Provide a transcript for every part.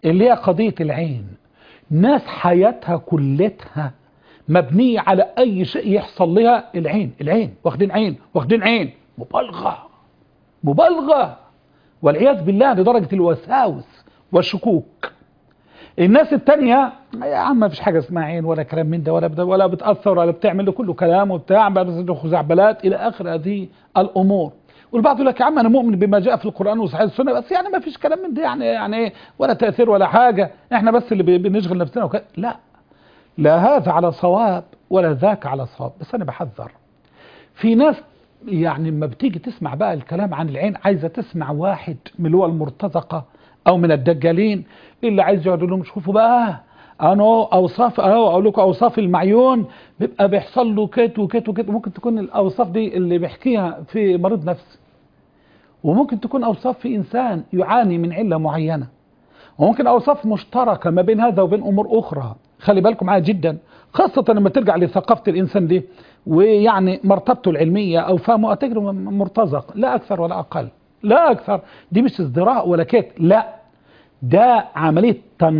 اللي هي قضية العين. ناس حياتها كلتها مبنية على أي شيء يحصل لها العين العين، واخدين عين واخدين عين، مبالغة والعياذ بالله لدرجة الوساوس والشكوك. الناس التانية يا عم ما فيش حاجة اسمها عين ولا كلام من ده ولا بتأثر ولا بتعمل، ده كله كلام وبتاع بس خزعبلات إلى آخر هذه الأمور. والبعض يقول لك يا عم أنا مؤمن بما جاء في القرآن وصحيح السنة، بس يعني ما فيش كلام من ده، يعني ولا تأثير ولا حاجة، احنا بس اللي بنشغل نفسنا لا، لا هذا على صواب ولا ذاك على صواب. بس أنا بحذر في ناس يعني لما بتيجي تسمع بقى الكلام عن العين عايزة تسمع واحد من اللي هو المرتزقة أو من الدجالين اللي عايز يقعدوا لهم شوفوا بقى أنا أوصاف أقول لكم أوصاف المعيون بيبقى بيحصل له كت وكت وكت. ممكن تكون الأوصاف دي اللي بيحكيها في مريض نفسي، وممكن تكون أوصاف في إنسان يعاني من علة معينة، وممكن أوصاف مشتركة ما بين هذا وبين أمور أخرى. خلي بالكم معايا جدا، خاصة لما ترجع لثقافة الإنسان دي ويعني مرتبته العلمية أو فهمه، أتجره مرتزق لا أكثر ولا أقل، لا أكثر. دي مش ازدراء ولا كت، لا ده عملية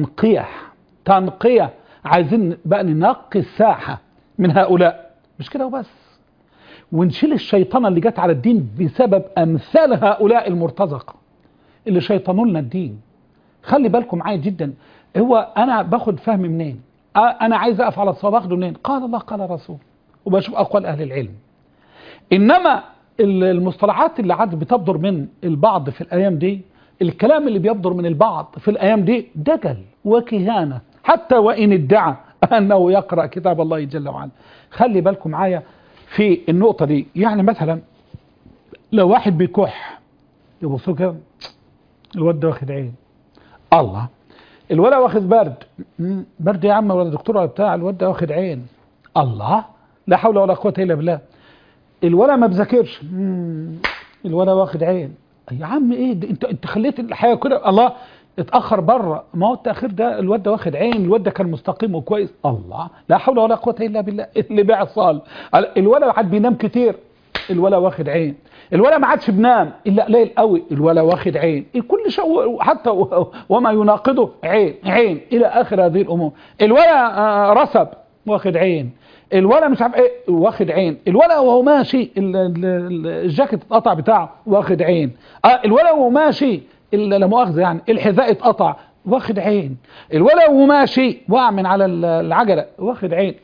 تنقية. عايزين بقى ننقي الساحة من هؤلاء، مش كده وبس، ونشيل الشيطانة اللي جت على الدين بسبب أمثال هؤلاء المرتزقة اللي شيطانوا لنا الدين. خلي بالكم معايا جدا، هو أنا باخد فهم منين؟ أنا عايز أقف على الصواب أخده منين؟ قال الله قال الرسول، وبشوف أقوال أهل العلم. إنما المصطلحات اللي عاد بتبدر من البعض في الأيام دي، الكلام اللي بيبدر من البعض في الأيام دي دجل وكهانة، حتى وإن ادعى أنه يقرأ كتاب الله جل وعلا. خلي بالكم معايا في النقطة دي. يعني مثلا لو واحد بيكح يبصوا كده الواد ده واخد عين، الله الولد واخد برد يا عم ولا دكتور ولا بتاع، الواد ده واخد عين، الله لا حول ولا قوة إلا بالله. الولد ما بذاكرش، الولد واخد عين. يا عم ايه ده؟ انت خليت الحياة كده، الله اتأخر بره، ما هو التأخير ده الواد ده واخد عين، الواد ده كان مستقيم وكويس، الله لا حول ولا قوة إلا بالله. اللي بيحصل الولد قاعد بينام كتير، الولد واخد عين. الولد ما عادش بنام الا قليل قوي، الولد واخد عين. كل شيء حتى وما يناقضه عين الى اخر هذه الامور. الولد رسب واخد عين، الولد مش عارف ايه واخد عين، الولد وهو ماشي الجاكيت اتقطع بتاعه واخد عين، الولد وهو ماشي لا مؤاخذه يعني الحذاء اتقطع واخد عين، الولد وهو ماشي وقع من على العجله واخد عين.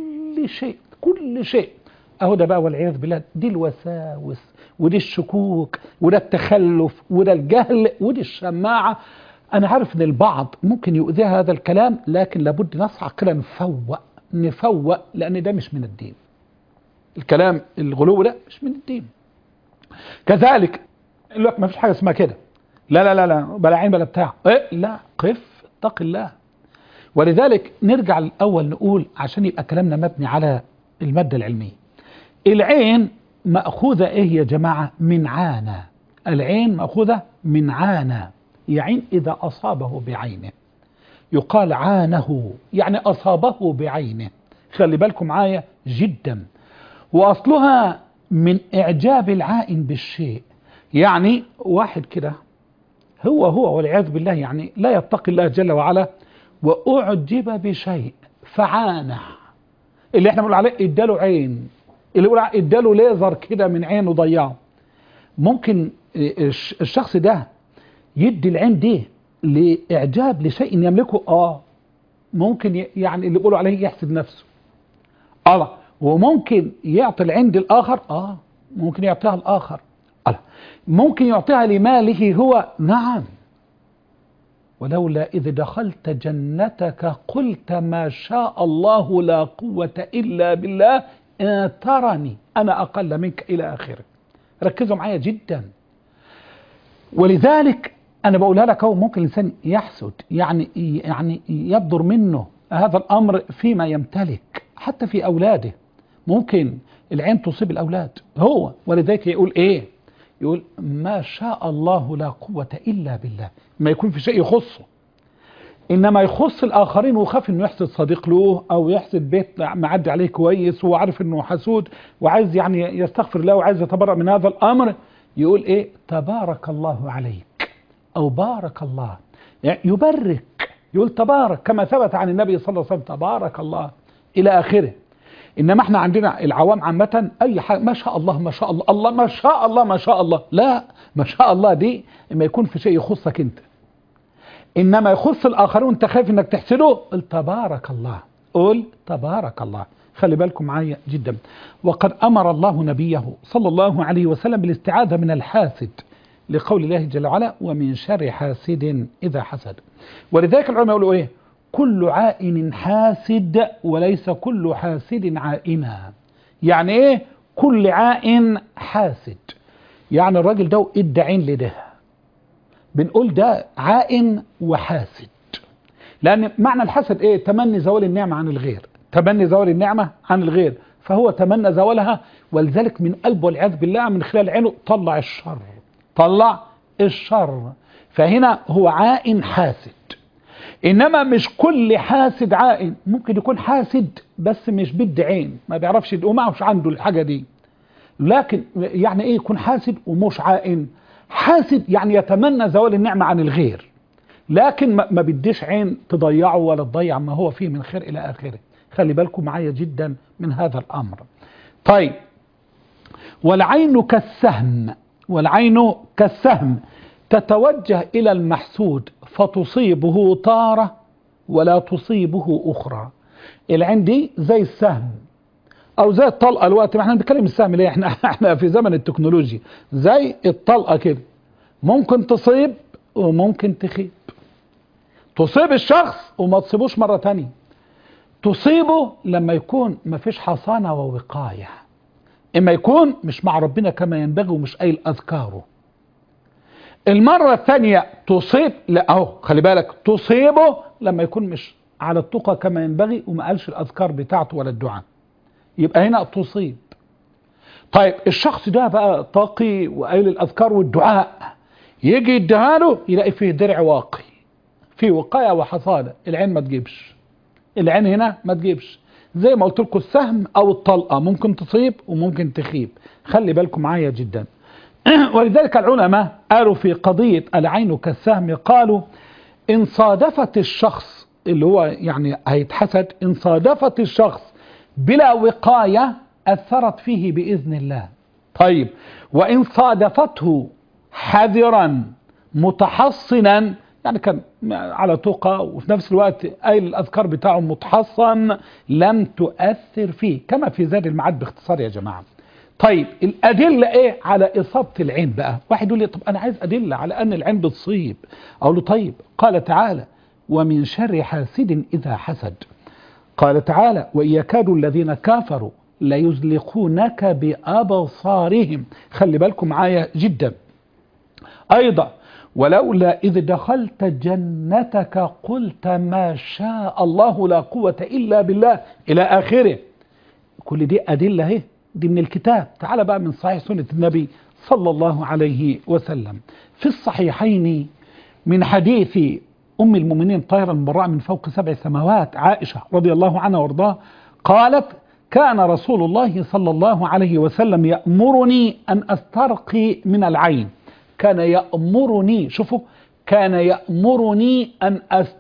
كل شيء اهو ده بقى والعياذ بالله. دي الوساوس ودي الشكوك وده التخلف وده الجهل ودي الشماعه. انا عارف ان البعض ممكن يؤذيها هذا الكلام، لكن لابد نصحى كده نفوق، لان ده مش من الدين. الكلام الغلو ده مش من الدين. كذلك يقول لك ما فيش حاجه اسمها كده، لا بلا عين بلا بتاع، لا قف اتق الله. ولذلك نرجع الاول نقول عشان يبقى كلامنا مبني على الماده العلميه. العين مأخوذة ايه يا جماعة؟ من عانى. العين مأخوذة من عانى، يعين إذا أصابه بعينه، يقال عانه يعني أصابه بعينه. خلي بالكم معايا جدا. وأصلها من إعجاب العائن بالشيء، يعني واحد كده هو والعياذ بالله يعني لا يتقي الله جل وعلا وأعجب بشيء فعانه، اللي احنا بنقول عليه اداله عين، اللي بيقول اداله ليزر كده من عينه ضيعه. ممكن الشخص ده يدي العين دي لإعجاب لشيء يملكه، ممكن يعني اللي بيقولوا عليه يحسد نفسه، وممكن يعطي العين دي الآخر، ممكن يعطيها الآخر، ممكن يعطيها لماله هو، نعم. ولولا إذ دخلت جنتك قلت ما شاء الله لا قوة إلا بالله ترني أنا أقل منك إلى آخره. ركزوا معايا جدا. ولذلك أنا بقولها لك، هو ممكن الإنسان يحسد، يعني يبدر منه هذا الأمر فيما يمتلك، حتى في أولاده. ممكن العين تصيب الأولاد هو، ولذلك يقول إيه؟ يقول ما شاء الله لا قوة إلا بالله. ما يكون في شيء يخصه، إنما يخص الآخرين وخاف إنه يحسد صديق له أو يحسد بيت معدي عليه كويس وهو عارف إنه حسود وعايز يعني يستغفر الله وعايز يتبرأ من هذا الأمر، يقول إيه؟ تبارك الله عليك أو بارك الله، يعني يبرك يقول تبارك، كما ثبت عن النبي صلى الله عليه وسلم تبارك الله إلى آخره. إنما احنا عندنا العوام عامة أي حاجة ما شاء الله ما شاء الله، الله ما شاء الله ما شاء الله، لا، ما شاء الله دي إما يكون في شيء يخصك أنت، إنما يخص الآخرين وأنت خايف إنك تحسده، قل تبارك الله، قل تبارك الله. خلي بالكم معايا جدا. وقد أمر الله نبيه صلى الله عليه وسلم بالاستعاذة من الحاسد، لقول الله جل وعلا ومن شر حاسد إذا حسد. ولذلك العلماء يقولوا إيه؟ كل عائن حاسد وليس كل حاسد عائنا. يعني إيه كل عائن حاسد؟ يعني الراجل ده ادى عين لده، بنقول ده عائن وحاسد، لأن معنى الحسد إيه؟ تمني زوال النعمة عن الغير، تمني زوال النعمة عن الغير، فهو تمنى زوالها، ولذلك من قلبه والعياذ بالله من خلال عينه طلع الشر، طلع الشر. فهنا هو عائن حاسد. إنما مش كل حاسد عائن، ممكن يكون حاسد بس مش بيدي عين، ما بيعرفش ومعهوش عنده الحاجة دي. لكن يعني إيه يكون حاسد ومش عائن؟ حاسد يعني يتمنى زوال النعمة عن الغير، لكن ما بيديش عين تضيعه ولا تضيع ما هو فيه من خير إلى آخره. خلي بالكم معايا جدا من هذا الأمر. طيب، والعين كالسهم، والعين كالسهم تتوجه إلى المحسود فتصيبه طارة ولا تصيبه أخرى. العين دي زي السهم أو زي الطلقة. الوقت ما احنا بنتكلم السهم ليه؟ احنا في زمن التكنولوجيا. زي الطلقة كده، ممكن تصيب وممكن تخيب، تصيب الشخص وما تصيبوش مرة تانية، تصيبه لما يكون ما فيش حصانة ووقاية، إما يكون مش مع ربنا كما ينبغي ومش قايل أذكاره. المرة الثانية تصيب، لا أهو خلي بالك، تصيبه لما يكون مش على التقى كما ينبغي وما قالش الأذكار بتاعته ولا الدعاء، يبقى هنا تصيب. طيب الشخص ده بقى تقي وقايل الأذكار والدعاء، يجي يديها له يلاقي فيه درع واقي، فيه وقاية وحصانة، العين ما تجيبش، العين هنا ما تجيبش. زي ما قلت لكم السهم أو الطلقة ممكن تصيب وممكن تخيب. خلي بالكم معايا جدا. ولذلك العلماء قالوا في قضية العين كالسهم، قالوا إن صادفت الشخص اللي هو يعني هيتحسد، إن صادفت الشخص بلا وقاية أثرت فيه بإذن الله. طيب، وإن صادفته حذرا متحصنا، يعني كان على تقى وفي نفس الوقت قايل الأذكار بتاعه متحصن، لم تؤثر فيه، كما في زاد المعاد باختصار يا جماعة. طيب الأدلة إيه على إصابة العين بقى؟ واحد يقول لي طب أنا عايز أدلة على أن العين بتصيب. أقول له طيب، قال تعالى ومن شر حاسد إذا حسد. قال تعالى وإن يكاد الذين كافروا ليزلقونك بأبصارهم. خلي بالكم معايا جدا. أيضا ولولا إذ دخلت جنتك قلت ما شاء الله لا قوة إلا بالله إلى آخره. كل دي أدلة اهي، دي من الكتاب. تعال بقى من صحيح سنة النبي صلى الله عليه وسلم في الصحيحين من حديث أم المؤمنين طاهرة المبرأة من فوق 7 سماوات عائشة رضي الله عنها وارضاها، قالت كان رسول الله صلى الله عليه وسلم يأمرني أن أسترقي من العين. كان يأمرني، شوفوا، كان يأمرني أن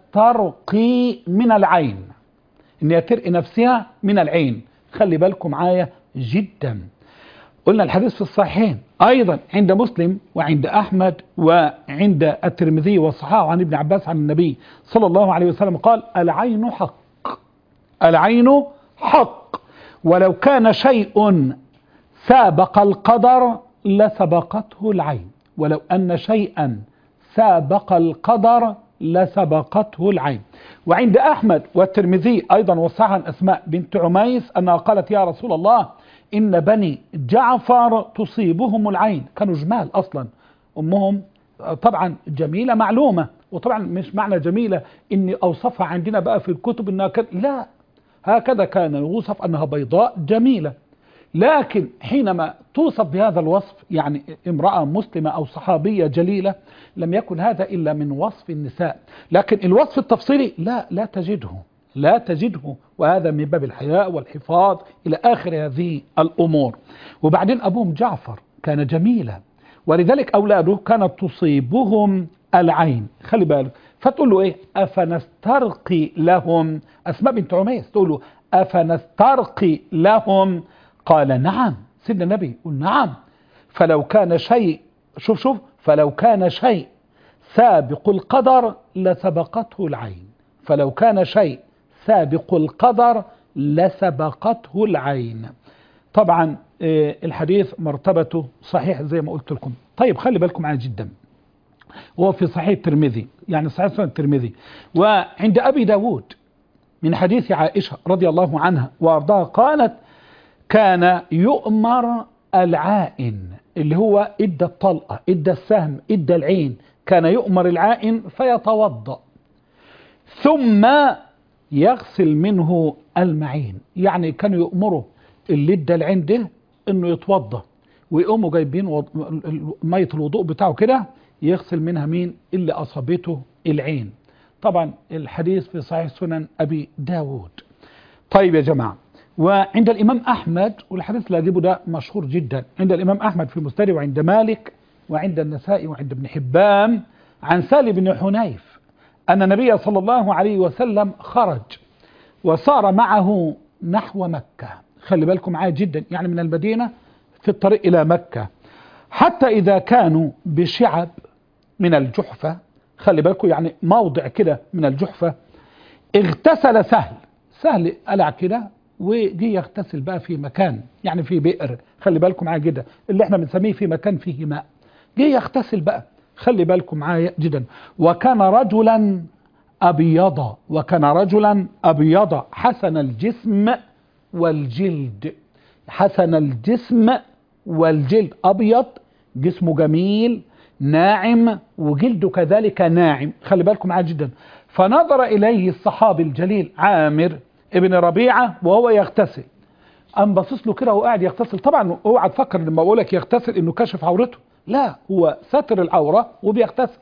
أسترقي من العين، إن ترقي نفسها من العين. خلي بالكم معايا جدا. قلنا الحديث في الصحيحين أيضا عند مسلم وعند أحمد وعند الترمذي وصححه عن ابن عباس عن النبي صلى الله عليه وسلم قال العين حق، العين حق، ولو كان شيء سابق القدر لسبقته العين، ولو أن شيئا سابق القدر لسبقته العين. وعند أحمد والترمذي أيضا وصححه عن أسماء بنت عميس أنها قالت يا رسول الله إن بني جعفر تصيبهم العين. كانوا جمال أصلا، أمهم طبعا جميلة معلومة، وطبعا مش معنى جميلة إني أوصفها عندنا بقى في الكتب إنها لا، هكذا كان يوصف أنها بيضاء جميلة. لكن حينما توصف بهذا الوصف، يعني امرأة مسلمة أو صحابية جليلة، لم يكن هذا إلا من وصف النساء. لكن الوصف التفصيلي لا تجده، لا تجده، وهذا من باب الحياء والحفاظ إلى آخر هذه الأمور. وبعدين أبوهم جعفر كان جميلا، ولذلك أولاده كانت تصيبهم العين. خلي بالك، فتقول له ايه؟ افنسترقي لهم. اسماء بنت عميس تقول له افنسترقي لهم؟ قال نعم. سيدنا النبي يقول نعم. فلو كان شيء، شوف فلو كان شيء سابق القدر لسبقته العين. فلو كان شيء سابق القدر لسبقته العين. طبعا الحديث مرتبته صحيح زي ما قلت لكم. طيب خلي بالكم معايا جدا، هو في صحيح الترمذي، يعني صحيح سنن الترمذي، وعند أبي داود من حديث عائشة رضي الله عنها وأرضاها قالت كان يؤمر العائن، اللي هو ادى الطلقة ادى السهم ادى العين، كان يؤمر العائن فيتوضأ ثم يغسل منه المعين. يعني كانوا يؤمروا اللي ادى العين ده انه يتوضأ، ويقوموا جايبين مية الوضوء بتاعه كده يغسل منها مين؟ اللي أصابته العين. طبعا الحديث في صحيح سنن أبي داود. طيب يا جماعة، وعند الإمام أحمد، والحديث اللي أجيبه ده مشهور جدا، عند الإمام أحمد في المسند وعند مالك وعند النسائي وعند ابن حبان عن سالم بن حنيف أن النبي صلى الله عليه وسلم خرج وصار معه نحو مكة. خلي بالكم معايا جدا، يعني من المدينة في الطريق إلى مكة، حتى إذا كانوا بشعب من الجحفة، خلي بالكم يعني موضع كده من الجحفة، اغتسل سهل قلع كده وجي يغتسل بقى في مكان، يعني في بئر، خلي بالكم معايا جدا، اللي احنا بنسميه في مكان فيه ماء، جه يغتسل بقى، خلي بالكم معايا جدا. وكان رجلا أبيض حسن الجسم والجلد، حسن الجسم والجلد، أبيض جسمه جميل ناعم وجلده كذلك ناعم، خلي بالكم معايا جدا. فنظر إليه الصحابي الجليل عامر ابن ربيعة وهو يغتسل، قام باصص له كده وهو قاعد يغتسل. طبعا اوعى تفكر لما بقول لك يغتسل انه كشف عورته، لا، هو ستر العورة وبيغتسل،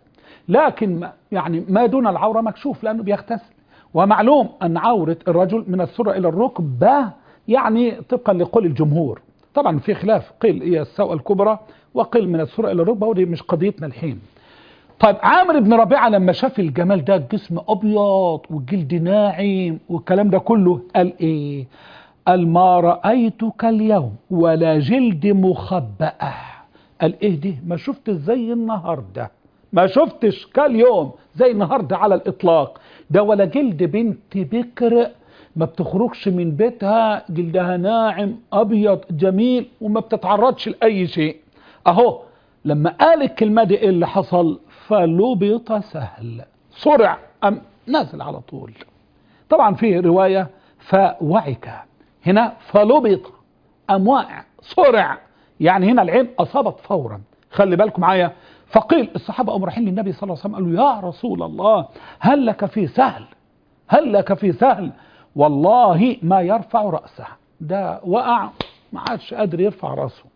لكن يعني ما دون العورة مكشوف لأنه بيغتسل. ومعلوم أن عورة الرجل من السرة إلى الركبة، يعني طبقا لقول الجمهور، طبعا في خلاف، قيل هي السوء الكبرى وقيل من السرة إلى الركبة، ودي مش قضيتنا الحين. طيب عامر بن ربيعة لما شاف الجمال ده، الجسم أبيض والجلد ناعم والكلام ده كله، قال إيه؟ قال ما رأيتك اليوم ولا جلد مخبأة. قال إيه دي؟ ما شفتش زي النهاردة، ما شفتش كاليوم زي النهاردة على الإطلاق، ده ولا جلد بنت بكر ما بتخرجش من بيتها جلدها ناعم أبيض جميل وما بتتعرضش لأي شيء. أهو لما قال الكلمة دي إيه اللي حصل؟ فلبط سهل، صرع، أم نازل على طول. طبعا في رواية فوعك، هنا فلبط أم واقع، صرع، يعني هنا العين أصابت فورا، خلي بالكم معايا. فقيل الصحابة قاموا رايحين للنبي صلى الله عليه وسلم قالوا يا رسول الله هل لك في سهل، هل لك في سهل، والله ما يرفع رأسه، ده وقع ما عادش قادر يرفع رأسه.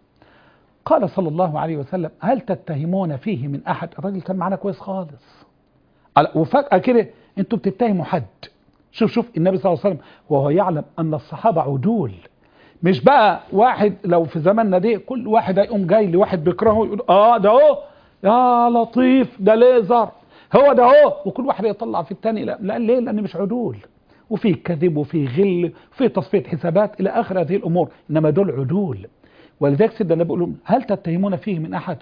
قال صلى الله عليه وسلم هل تتهمون فيه من أحد؟ الراجل كان معنا كويس خالص، وفجأة كده انتوا بتتهموا حد. شوف النبي صلى الله عليه وسلم وهو يعلم أن الصحابة عدول، مش بقى واحد لو في زماننا دي كل واحد هيقوم جاي لواحد بيكرهه يقول ده اهو يا لطيف ده ليزر، هو ده اهو، وكل واحد يطلع في الثاني. لا ليه؟ لأن مش عدول، وفي كذب وفي غل وفي تصفية حسابات إلى آخر هذه الأمور، إنما دول عدول. ولذلك سيدنا النبي يقول لهم هل تتهمون فيه من أحد؟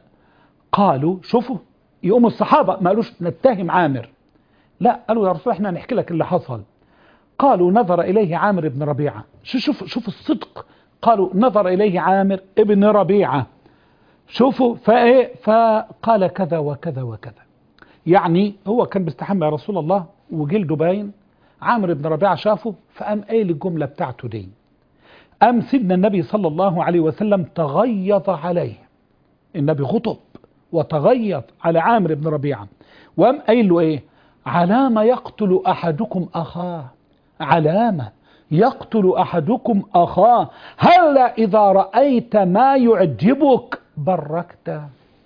قالوا شوفوا، يقوم الصحابة ما قالوش نتهم عامر، لا، قالوا يا رسول احنا هنحكي لك اللي حصل. قالوا نظر إليه عامر بن ربيعة، شوف الصدق، قالوا نظر إليه عامر ابن ربيعة، شوفوا فقال كذا وكذا وكذا، يعني هو كان بيستحمى يا رسول الله وجلده باين. عامر بن ربيعة شافه فقام قايل الجملة بتاعته دي، قام سيدنا النبي صلى الله عليه وسلم تغيظ عليه، النبي غضب وتغيظ على عامر بن ربيعة، وقام قايل له ايه؟ علام يقتل أحدكم أخاه، علام يقتل أحدكم أخاه، هلا إذا رأيت ما يعجبك بركت.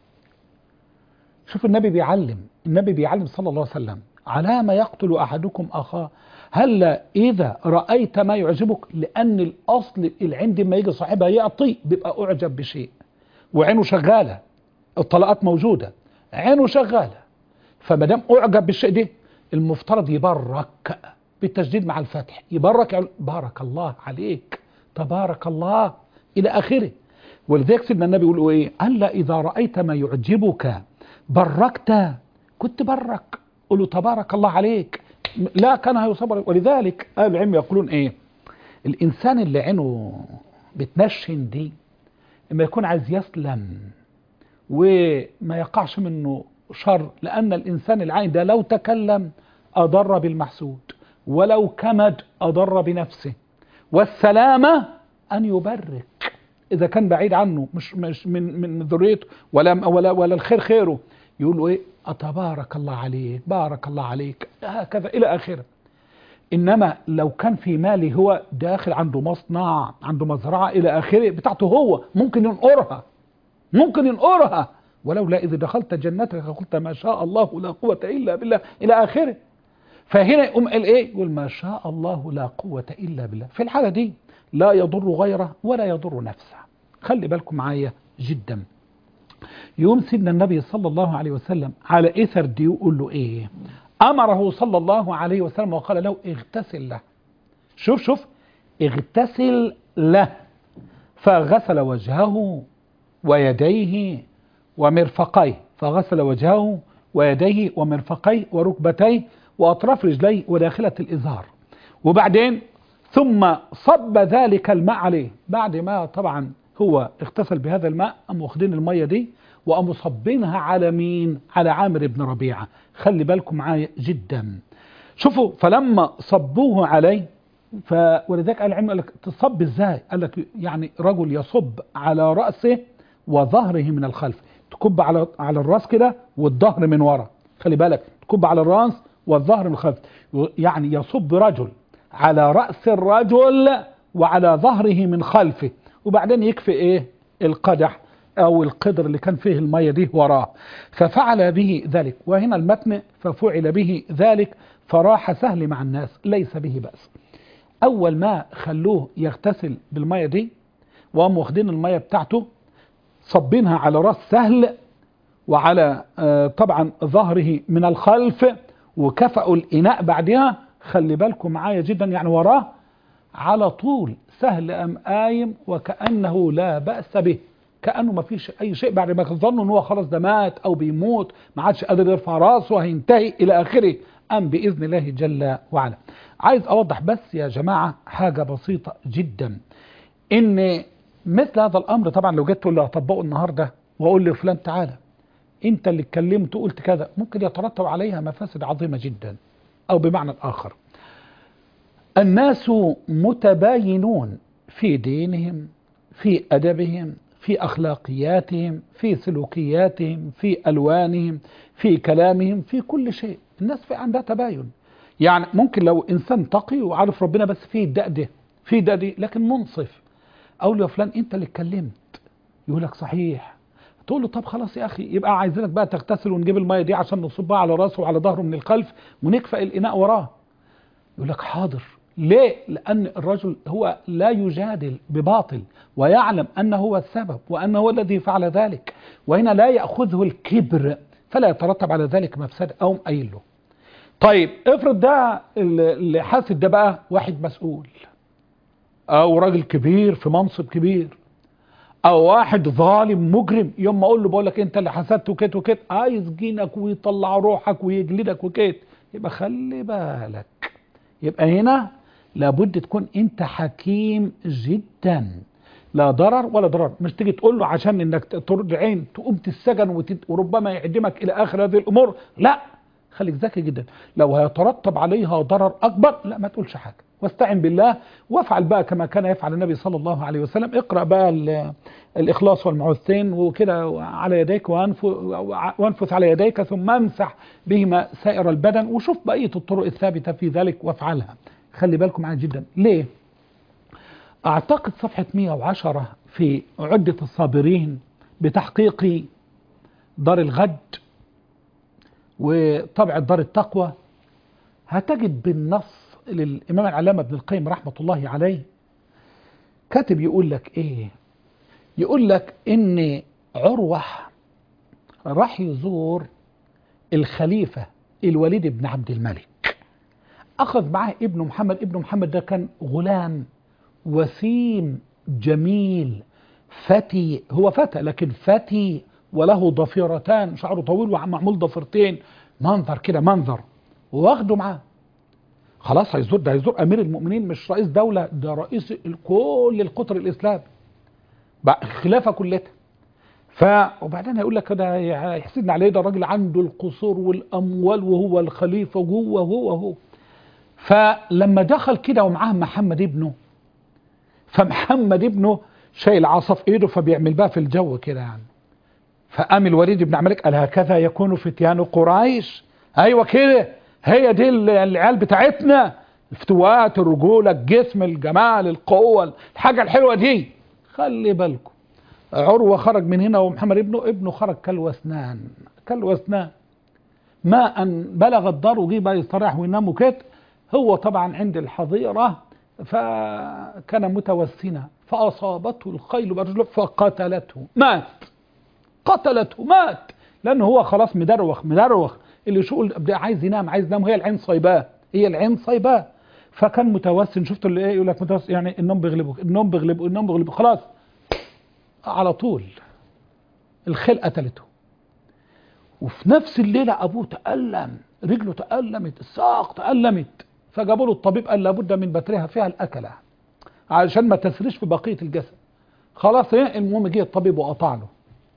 شوف النبي بيعلم صلى الله عليه وسلم، علام يقتل أحدكم أخاه، هلا إذا رأيت ما يعجبك، لأن الأصل العند ما يجي صاحبها يعطي بيبقى أعجب بشيء وعينه شغالة، الطلقات موجودة، عينه شغالة، فما دام أعجب بالشيء ده المفترض يبرك بالتشديد مع الفتح، يبرك بارك الله عليك، تبارك الله إلى آخره. ولذلك سيدنا النبي يقول إيه؟ ألا إذا رأيت ما يعجبك بركت، كنت برك، قل له تبارك الله عليك، لا كان هيصبر. ولذلك أهل العلم يقولون إيه؟ الإنسان اللي عينه بتنشن دي لما يكون عايز يسلم وما يقعش منه شر، لأن الإنسان العين ده لو تكلم أضر بالمحسود، ولو كمد أضر بنفسه. والسلامة أن يبرك إذا كان بعيد عنه، مش من ذريته ولا الخير خيره، يقول له إيه؟ أتبارك الله عليك، بارك الله عليك، هكذا إلى آخره. إنما لو كان في مالي، هو داخل عنده مصنع، عنده مزرعة إلى آخره بتاعته، هو ممكن ينقرها ولولا إذ دخلت جنتك قلت ما شاء الله لا قوة إلا بالله إلى آخره. فهنا يقوم قال إيه؟ يقول ما شاء الله لا قوة إلا بالله. في الحالة دي لا يضر غيره ولا يضر نفسه. خلي بالكم معايا جدا. يوم سيدنا النبي صلى الله عليه وسلم على إثر دي يقول له إيه؟ أمره صلى الله عليه وسلم وقال له اغتسل له. شوف اغتسل له. فغسل وجهه ويديه ومرفقيه، فغسل وجهه ويديه ومرفقيه وركبتيه وأطراف رجليه وداخلة الإزار. وبعدين ثم صب ذلك الماء عليه. بعد ما طبعا هو اغتسل بهذا الماء، قاموا واخدين المية دي وقاموا صبينها على مين؟ على عامر بن ربيعة. خلي بالكم معايا جدا. شوفوا، فلما صبوه عليه، ولذلك قال العلم قال لك تصب ازاي؟ قال لك يعني رجل يصب على رأسه وظهره من الخلف، تكب على الراس كده والظهر من ورا. خلي بالك، تكب على الراس والظهر من الخلف، يعني يصب رجل على رأس الرجل وعلى ظهره من خلفه، وبعدين يكفي ايه؟ القدح او القدر اللي كان فيه المية دي وراه. ففعل به ذلك. وهنا المتن ففعل به ذلك فراح سهل مع الناس ليس به بأس. اول ما خلوه يغتسل بالمية دي وهم واخدين المية بتاعته صبينها على راس سهل وعلى طبعا ظهره من الخلف، وكفأوا الإناء بعدها. خلي بالكم معايا جدا، يعني وراه على طول سهل أم قايم وكأنه لا بأس به، كأنه ما فيش أي شيء، بعد ما ظنوا أنه خلاص ده مات أو بيموت، ما عادش قادر يرفع راسه هينتهي إلى آخره، أم بإذن الله جل وعلا. عايز أوضح بس يا جماعة حاجة بسيطة جدا، إن مثل هذا الأمر طبعا لو جيت تقول له هطبقه النهاردة وأقول له فلان تعالى أنت اللي اتكلمت وقلت كذا، ممكن يترتب عليها مفاسد عظيمة جدا. أو بمعنى آخر، الناس متباينون في دينهم، في أدبهم، في أخلاقياتهم، في سلوكياتهم، في ألوانهم، في كلامهم، في كل شيء. الناس في عندها تباين. يعني ممكن لو إنسان تقي وعارف ربنا بس فيه ده دي لكن منصف، أقول له يا فلان أنت اللي اتكلمت، يقول لك صحيح. تقول له طب خلاص يا أخي، يبقى عايزينك بقى تغتسل ونجيب المية دي عشان نصبها على راسه وعلى ظهره من الخلف ونكفأ الإناء وراه. يقول لك حاضر. ليه؟ لأن الرجل هو لا يجادل بباطل، ويعلم أنه هو السبب وأنه هو الذي فعل ذلك، وهنا لا يأخذه الكبر فلا يترتب على ذلك مفسدة. أو قايل له طيب افرض ده اللي حاسد ده بقى واحد مسؤول أو راجل كبير في منصب كبير، أو واحد ظالم مجرم، يوم ما أقول له بقول لك أنت اللي حسدت وكده وكده، عايز جينك ويطلع روحك ويجلدك وكده، يبقى خلي بالك. يبقى هنا لابد تكون انت حكيم جدا، لا ضرر ولا ضرر. مش تيجي تقول له عشان انك ترد عين تقوم تسجن وربما يعدمك الى اخر هذه الامور، لا، خليك ذكي جدا. لو هيترتب عليها ضرر اكبر لا ما تقولش حاجه، واستعن بالله وافعل بقى كما كان يفعل النبي صلى الله عليه وسلم. اقرأ بقى الإخلاص والمعوذتين وكده على يديك وانفث على يديك ثم امسح بهما سائر البدن، وشوف بقية الطرق الثابتة في ذلك وافعلها. خلي بالكم معايا جدا. ليه؟ أعتقد صفحة 110 في عدة الصابرين بتحقيق دار الغد وطبع دار التقوى، هتجد بالنص للإمام العلامة ابن القيم رحمة الله عليه كاتب يقول لك إيه؟ يقول لك إن عروة راح يزور الخليفة الوليد بن عبد الملك أخذ معاه ابن محمد. ابن محمد ده كان غلام وسيم جميل فتي، هو فتى لكن فتي، وله ضفيرتان، شعره طويل ومعمول ضفيرتين، منظر كده منظر، واخده معاه. خلاص هيزور، ده هيزور أمير المؤمنين، مش رئيس دولة، ده رئيس كل القطر الإسلامي بقى، الخلافة كلها. وبعدين هيقول لك كده هيحسدنا عليه، ده راجل عنده القصور والأموال وهو الخليفة وهو. فلما دخل كده ومعاه محمد ابنه، فمحمد ابنه شايل عصا في ايده فبيعمل بقى في الجو كده يعني. فقام الوليد بن عبد الملك قال هكذا يكون فتيان قريش، ايوه كده، هي دي العيال بتاعتنا، الفتوات، الرجوله، الجسم، الجمال، القوه، الحاجه الحلوه دي، خلي بالكم. عروه خرج من هنا ومحمد ابنه خرج كالوسنان. ما ان بلغ الدار وجي بقى يستريح وينام وكده، هو طبعا عند الحظيره فكان متوسنا فأصابته الخيل برجله فقتلته، مات لأنه هو خلاص مدروخ اللي شو عايز ينام هي العين صيباه. فكان متوسن، شفت اللي ايه يقول لك متوسن يعني النوم بيغلبه خلاص على طول الخيل قتلته. وفي نفس الليلة أبوه تألم، رجله تألمت، الساق تألمت، فجابوا له الطبيب قال لابد من بترها فيها الأكلة علشان ما تسريش في بقية الجسد. خلاص ايه، المهم جه الطبيب وقطع له.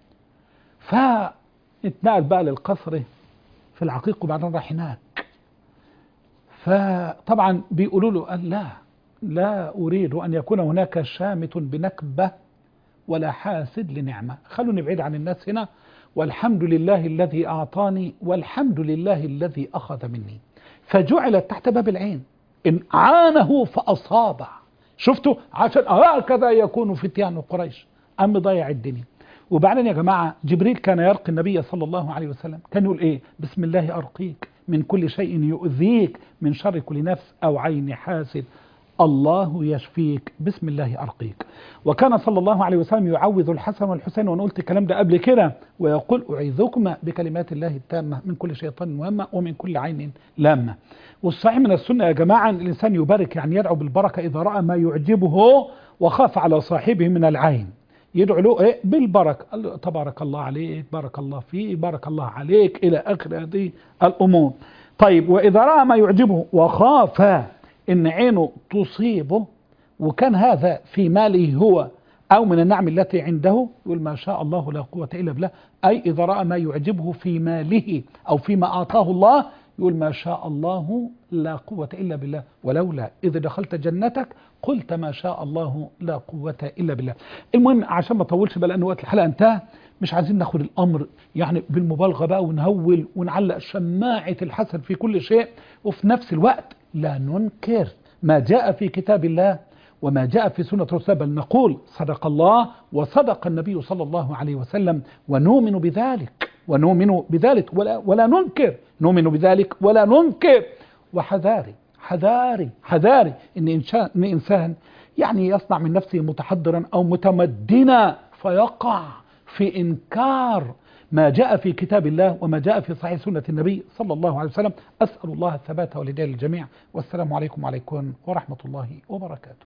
فاتنقل بقى للقصر في العقيق وبعدين راح هناك. فطبعا بيقولوا له قال لا أريد أن يكون هناك شامت بنكبة ولا حاسد لنعمة، خلوني بعيد عن الناس هنا، والحمد لله الذي أعطاني والحمد لله الذي أخذ مني. فجعلت تحت باب العين، إن عانه فأصابه، شفتوا عشان هكذا يكون فتيان قريش، أم ضيع الدنيا. وبعدين يا جماعة جبريل كان يرقي النبي صلى الله عليه وسلم، كان يقول إيه؟ بسم الله أرقيك من كل شيء يؤذيك، من شر كل نفس أو عين حاسد، الله يشفيك، بسم الله أرقيك. وكان صلى الله عليه وسلم يعوذ الحسن والحسين، وأنا قلت الكلام ده قبل كده، ويقول أعيذكما بكلمات الله التامة من كل شيطان وهمة ومن كل عين لامة. والصحيح من السنة يا جماعة الإنسان يبارك، يعني يدعو بالبركة إذا رأى ما يعجبه وخاف على صاحبه من العين، يدعو له إيه؟ بالبركة، قال له تبارك الله عليك، بارك الله فيك، بارك الله عليك، إلى آخر هذه الأمور. طيب وإذا رأى ما يعجبه وخاف إن عينه تصيبه، وكان هذا في ماله هو أو من النعم التي عنده، يقول ما شاء الله لا قوة إلا بالله، أي إذا رأى ما يعجبه في ماله أو فيما أعطاه الله، يقول ما شاء الله لا قوة إلا بالله، ولولا إذا دخلت جنتك قلت ما شاء الله لا قوة إلا بالله. المهم عشان ما اطولش بقى لأن وقت الحلقة انتهى، مش عايزين ناخد الأمر يعني بالمبالغة بقى ونهول ونعلق شماعة الحسد في كل شيء، وفي نفس الوقت لا ننكر ما جاء في كتاب الله وما جاء في سنة رسول، بل نقول صدق الله وصدق النبي صلى الله عليه وسلم، ونؤمن بذلك ولا ننكر، نؤمن بذلك ولا ننكر. وحذاري إن إنسان يعني يصنع من نفسه متحضرا أو متمدنا فيقع في إنكار ما جاء في كتاب الله وما جاء في صحيح سنة النبي صلى الله عليه وسلم. أسأل الله الثبات والهداية للجميع، والسلام عليكم ورحمة الله وبركاته.